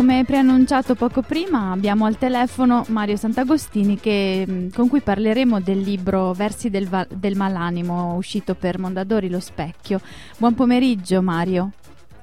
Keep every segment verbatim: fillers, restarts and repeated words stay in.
come preannunciato poco prima, abbiamo al telefono Mario Sant'Agostini che, con cui parleremo del libro Versi del, Va- del Malanimo, uscito per Mondadori Lo Specchio. Buon pomeriggio Mario.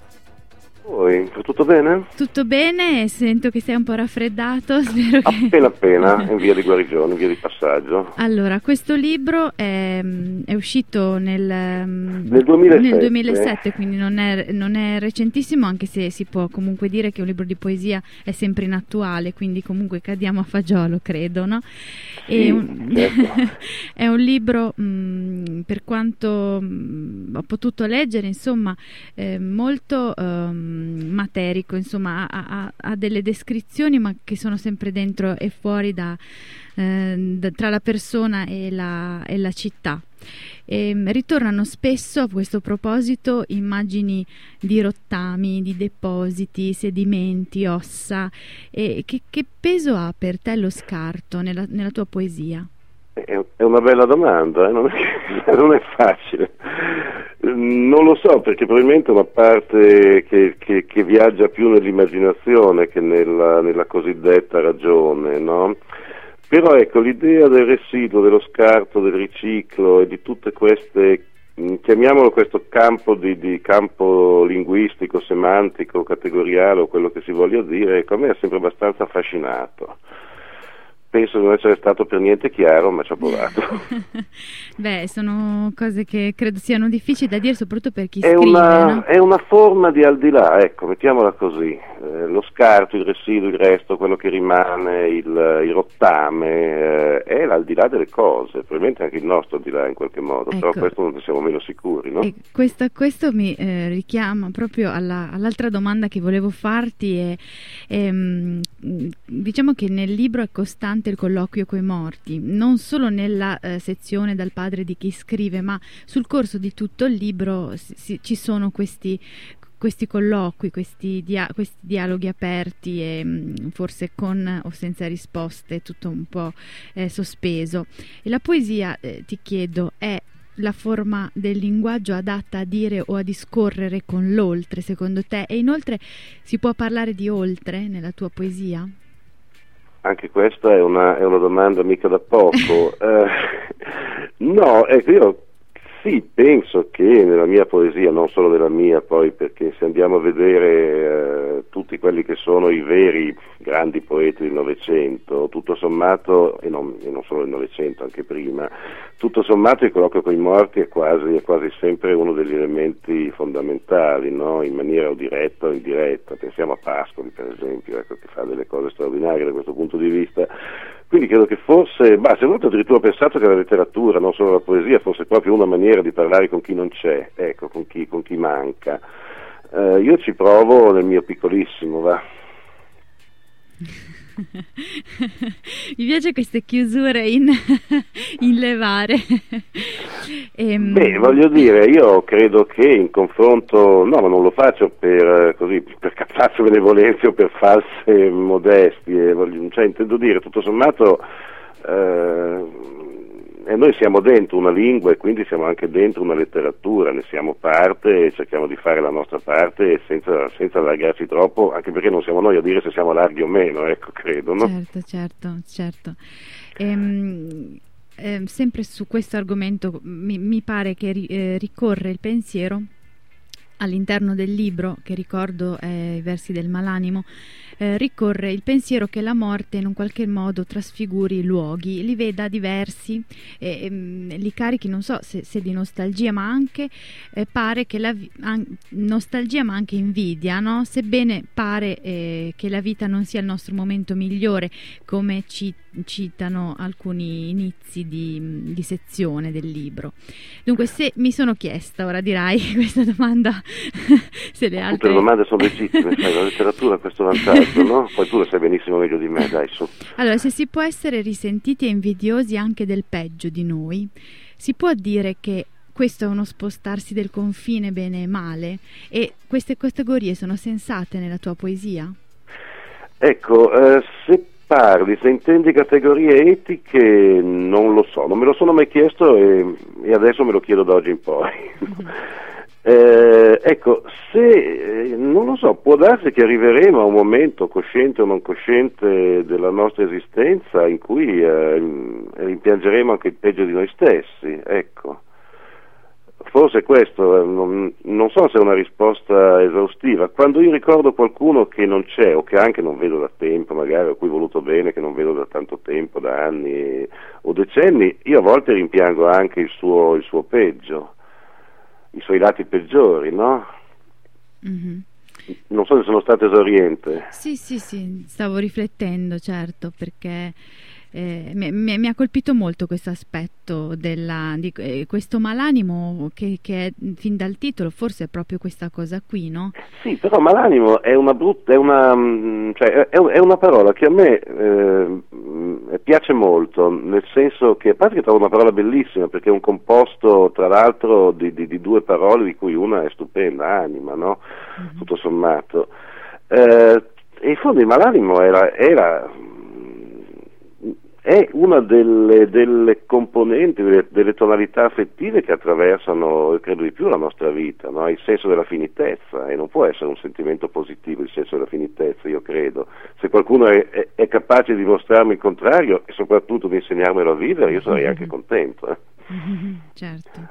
Poi, tutto bene? Tutto bene, sento che sei un po' raffreddato. Spero che... Appena appena, in via di guarigione, in via di passaggio. Allora, questo libro è, è uscito nel, nel, duemilasette. nel duemilasette, quindi non è, non è recentissimo, anche se si può comunque dire che un libro di poesia è sempre inattuale, quindi comunque cadiamo a fagiolo, credo, no? Sì, è, un, certo. È un libro, mh, per quanto mh, ho potuto leggere, insomma, eh, molto... Um, materico, insomma ha, ha, ha delle descrizioni ma che sono sempre dentro e fuori da, eh, da, tra la persona e la, e la città. E ritornano spesso a questo proposito immagini di rottami, di depositi, sedimenti, ossa. E che, che peso ha per te lo scarto nella, nella tua poesia? È una bella domanda, eh? non, è, non è facile. Non lo so, perché probabilmente è una parte che, che, che viaggia più nell'immaginazione che nella, nella cosiddetta ragione, no? Però ecco, l'idea del residuo, dello scarto, del riciclo e di tutte queste, chiamiamolo questo campo di, di campo linguistico, semantico, categoriale o quello che si voglia dire, ecco, a me è sempre abbastanza affascinato. Penso di non essere stato per niente chiaro, ma ci ho provato. Beh, sono cose che credo siano difficili da dire, soprattutto per chi è scrive, una, no? È una forma di al di là, ecco, mettiamola così. Eh, lo scarto, il residuo, il resto, quello che rimane, il, il rottame, eh, è l'al di là delle cose, probabilmente anche il nostro al di là in qualche modo, ecco. Però questo non ne siamo meno sicuri, no? E questo, questo mi eh, richiama proprio alla, all'altra domanda che volevo farti. E, e, mh, diciamo che nel libro è costante il colloquio coi morti, non solo nella eh, sezione dal padre di chi scrive, ma sul corso di tutto il libro si, si, ci sono questi questi colloqui, questi, dia- questi dialoghi aperti e mh, forse con o senza risposte, tutto un po' eh, sospeso. E la poesia, eh, ti chiedo, è la forma del linguaggio adatta a dire o a discorrere con l'oltre, secondo te? E inoltre si può parlare di oltre nella tua poesia? Anche questa è una, è una domanda mica da poco. eh, no, ecco, io sì, penso che nella mia poesia, non solo nella mia, poi, perché se andiamo a vedere eh, tutti quelli che sono i veri grandi poeti del Novecento, tutto sommato, e non, e non solo del Novecento, anche prima, tutto sommato il colloquio con i morti è quasi, è quasi sempre uno degli elementi fondamentali, no? In maniera o diretta o indiretta. Pensiamo a Pascoli, per esempio, ecco, che fa delle cose straordinarie da questo punto di vista. Quindi credo che forse, bah, se non addirittura ho pensato che la letteratura, non solo la poesia, fosse proprio una maniera di parlare con chi non c'è, ecco, con chi, con chi manca. Eh, io ci provo nel mio piccolissimo, va. Mi piace queste chiusure in, in levare. ehm... Beh, voglio dire, io credo che in confronto, no, ma non lo faccio per così, per cazzazzo benevolenze o per false modestie, voglio, cioè intendo dire, tutto sommato eh, e noi siamo dentro una lingua e quindi siamo anche dentro una letteratura, ne siamo parte e cerchiamo di fare la nostra parte senza, senza allargarci troppo, anche perché non siamo noi a dire se siamo larghi o meno, ecco, credo, no? Certo, certo, certo. Ehm, eh, sempre su questo argomento mi, mi pare che ri, eh, ricorre il pensiero all'interno del libro, che ricordo è I versi del Malanimo, eh, ricorre il pensiero che la morte in un qualche modo trasfiguri i luoghi, li veda diversi, eh, ehm, li carichi, non so se, se di nostalgia, ma anche eh, pare che la an- nostalgia ma anche invidia, no? Sebbene pare eh, che la vita non sia il nostro momento migliore, come ci citano alcuni inizi di, di sezione del libro. Dunque, se mi sono chiesta, ora dirai questa domanda, se le altre... Tutte le domande sono legittime, sai, la letteratura ha questo vantaggio, no? Poi tu lo sai benissimo meglio di me, dai, su. Allora, se si può essere risentiti e invidiosi anche del peggio di noi, si può dire che questo è uno spostarsi del confine bene e male, e queste categorie sono sensate nella tua poesia? Ecco, eh, se parli, se intendi categorie etiche, non lo so, non me lo sono mai chiesto e, e adesso me lo chiedo da oggi in poi. Eh, ecco, se, eh, non lo so, può darsi che arriveremo a un momento, cosciente o non cosciente, della nostra esistenza in cui eh, rimpiangeremo anche il peggio di noi stessi, ecco. Forse questo, eh, non, non so se è una risposta esaustiva. Quando io ricordo qualcuno che non c'è o che anche non vedo da tempo, magari a cui ho voluto bene, che non vedo da tanto tempo, da anni o decenni, io a volte rimpiango anche il suo, il suo peggio, i suoi lati peggiori, no? Mm-hmm. Non so se sono stato esauriente. Sì, sì, sì, stavo riflettendo, certo, perché eh, mi, mi, mi ha colpito molto questo aspetto della, di eh, questo malanimo che, che è fin dal titolo, forse è proprio questa cosa qui, no? Sì, però malanimo è una brutta, è una, cioè, è, è una parola che a me eh, piace molto, nel senso che, a parte che trovo una parola bellissima, perché è un composto, tra l'altro, di, di, di due parole, di cui una è stupenda, anima, no? Mm-hmm. Tutto sommato. Eh, e in fondo il malanimo era, era è una delle, delle componenti, delle, delle tonalità affettive che attraversano, credo di più, la nostra vita, no? Il senso della finitezza, e non può essere un sentimento positivo il senso della finitezza, io credo. Se qualcuno è, è, è capace di dimostrarmi il contrario e soprattutto di insegnarmelo a vivere, io sarei anche contento. Eh? Certo.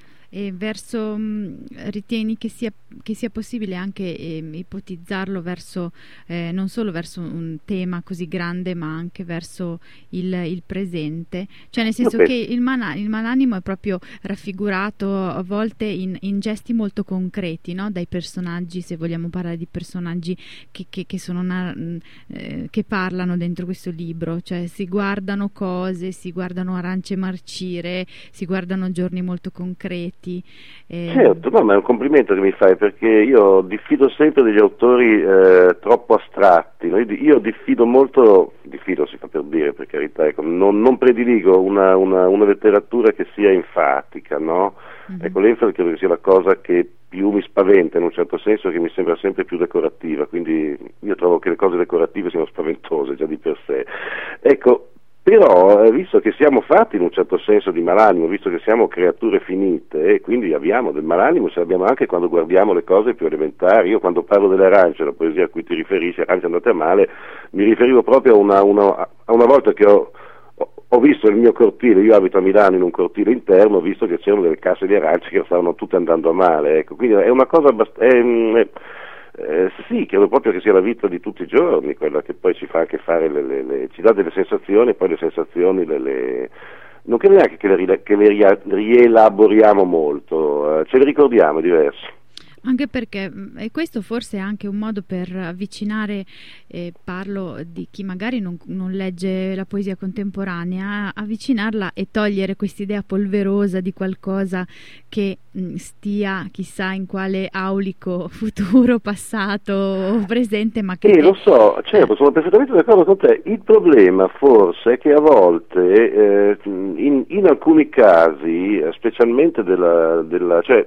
E verso, mh, ritieni che sia, che sia possibile anche eh, ipotizzarlo verso, eh, non solo verso un tema così grande, ma anche verso il, il presente? Cioè, nel senso che il, mana, il malanimo è proprio raffigurato a volte in, in gesti molto concreti, no? Dai personaggi, se vogliamo parlare di personaggi che, che, che, sono una, eh, che parlano dentro questo libro, cioè si guardano cose, si guardano arance marcire, si guardano giorni molto concreti. Eh... Certo, no, ma è un complimento che mi fai, perché io diffido sempre degli autori eh, troppo astratti, no? io, io diffido molto, diffido si fa per dire, per carità, ecco, non, non prediligo una, una, una letteratura che sia enfatica, no? Mm-hmm. Ecco, l'enfasi credo che sia la cosa che più mi spaventa, in un certo senso, che mi sembra sempre più decorativa, quindi io trovo che le cose decorative siano spaventose già di per sé. Ecco, però, visto che siamo fatti in un certo senso di malanimo, visto che siamo creature finite, e quindi abbiamo del malanimo, ce l'abbiamo anche quando guardiamo le cose più elementari. Io quando parlo delle arance, la poesia a cui ti riferisci, arance andate a male, mi riferivo proprio a una, una, a una volta che ho, ho visto il mio cortile, io abito a Milano in un cortile interno, ho visto che c'erano delle casse di arance che stavano tutte andando a male, ecco, quindi è una cosa abbastanza... Eh, sì, credo proprio che sia la vita di tutti i giorni quella che poi ci fa anche fare le, le, le, ci dà delle sensazioni, e poi le sensazioni le, le, non credo neanche che le, che le rielaboriamo molto, eh, ce le ricordiamo, è diverso. Anche perché, e questo forse è anche un modo per avvicinare, eh, parlo di chi magari non, non legge la poesia contemporanea, avvicinarla e togliere quest'idea polverosa di qualcosa che mh, stia chissà in quale aulico futuro, passato o presente, ma che... Eh, lo so, certo, sono perfettamente d'accordo con te. Il problema forse è che a volte, eh, in, in alcuni casi, specialmente della... della cioè,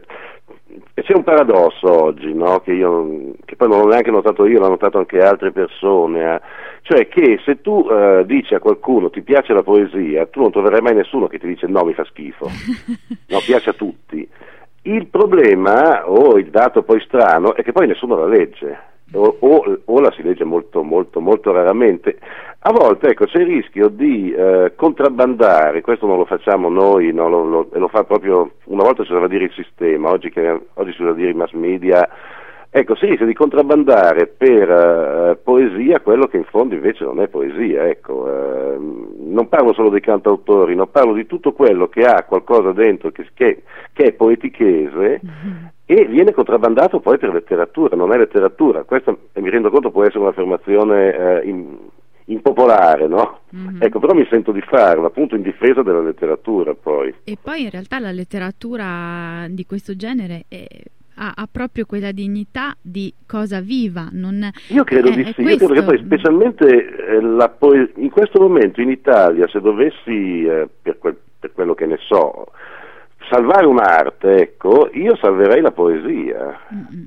c'è un paradosso oggi, no? Che io, che poi non l'ho neanche notato io, l'hanno notato anche altre persone, eh? Cioè che se tu eh, dici a qualcuno ti piace la poesia, tu non troverai mai nessuno che ti dice no, mi fa schifo, no, piace a tutti. Il problema, o il dato poi strano, è che poi nessuno la legge, o, o, o la si legge molto molto molto raramente. A volte, ecco, c'è il rischio di eh, contrabbandare, questo non lo facciamo noi, no, lo, lo, lo fa proprio, una volta si usava dire il sistema, oggi, che, oggi si usa dire i mass media, ecco, si rischia di contrabbandare per eh, poesia quello che in fondo invece non è poesia, ecco, eh, non parlo solo dei cantautori, no, parlo di tutto quello che ha qualcosa dentro che, che, che è poetichese, mm-hmm. e viene contrabbandato poi per letteratura, non è letteratura. Questo, mi rendo conto, può essere un'affermazione eh, in, impopolare, no? Mm-hmm. Ecco, però mi sento di farlo, appunto in difesa della letteratura poi. E poi in realtà la letteratura di questo genere è... Ha, ha proprio quella dignità di cosa viva, non io credo è, di è sì, io credo che poi specialmente eh, la poe- in questo momento in Italia, se dovessi eh, per, quel, per quello che ne so salvare un'arte, ecco, io salverei la poesia.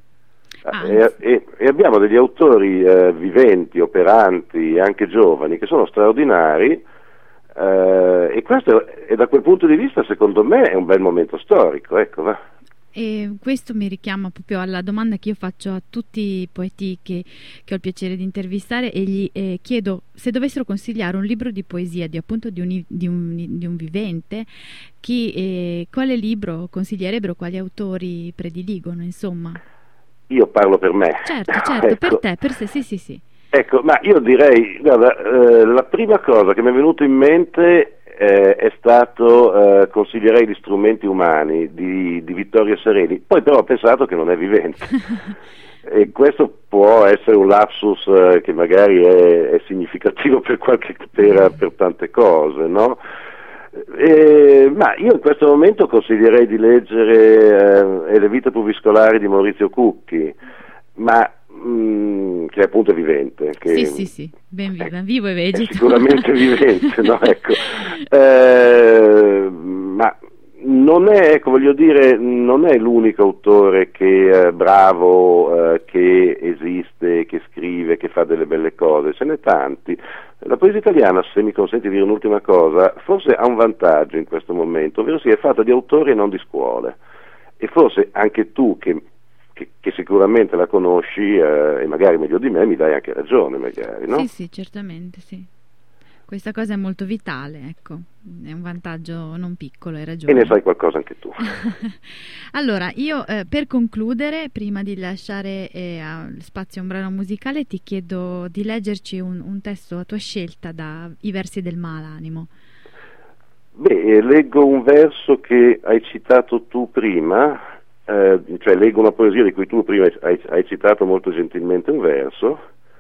Ah, e, e, e abbiamo degli autori eh, viventi, operanti, anche giovani, che sono straordinari, eh, e questo, e da quel punto di vista secondo me è un bel momento storico, ecco, va. E questo mi richiama proprio alla domanda che io faccio a tutti i poeti che, che ho il piacere di intervistare e gli eh, chiedo se dovessero consigliare un libro di poesia di appunto di un, di un, di un vivente, chi, eh, quale libro consiglierebbero, quali autori prediligono, insomma. Io parlo per me. Certo, certo, ecco. per te, per sé, sì, sì, sì. Ecco, ma io direi, guarda, eh, la prima cosa che mi è venuta in mente Eh, è stato, eh, consiglierei Gli strumenti umani di, di Vittorio Sereni, poi però ho pensato che non è vivente e questo può essere un lapsus eh, che magari è, è significativo per, qualche, per, per tante cose, no? Eh, ma io in questo momento consiglierei di leggere eh, Le vite pubiscolari di Maurizio Cucchi, ma Mm, che appunto è vivente, che sì sì sì, ben vivo, è, vivo e vegeto, è sicuramente vivente, no? Ecco. eh, ma non è, ecco, voglio dire, non è l'unico autore che è bravo, eh, che esiste, che scrive, che fa delle belle cose, ce n'è tanti. La poesia italiana, se mi consenti di dire un'ultima cosa, forse ha un vantaggio in questo momento, ovvero sia è fatta di autori e non di scuole, e forse anche tu che Che, che sicuramente la conosci eh, e magari meglio di me mi dai anche ragione, magari, no? Sì, sì, certamente, sì. Questa cosa è molto vitale, ecco, è un vantaggio non piccolo, hai ragione. E ne sai qualcosa anche tu. Allora, io eh, per concludere, prima di lasciare eh, spazio a un brano musicale, ti chiedo di leggerci un, un testo a tua scelta da I versi del Malanimo. Beh, leggo un verso che hai citato tu prima. Eh, cioè leggo una poesia di cui tu prima hai, hai citato molto gentilmente un verso.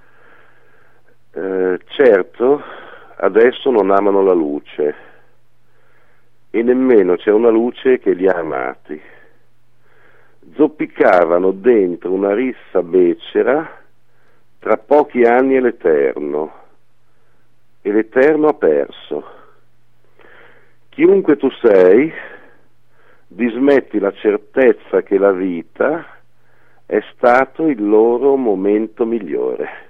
Eh, certo, adesso non amano la luce e nemmeno c'è una luce che li ha amati. Zoppicavano dentro una rissa becera, tra pochi anni è l'eterno, e l'eterno ha perso. Chiunque tu sei, dismetti la certezza che la vita è stato il loro momento migliore.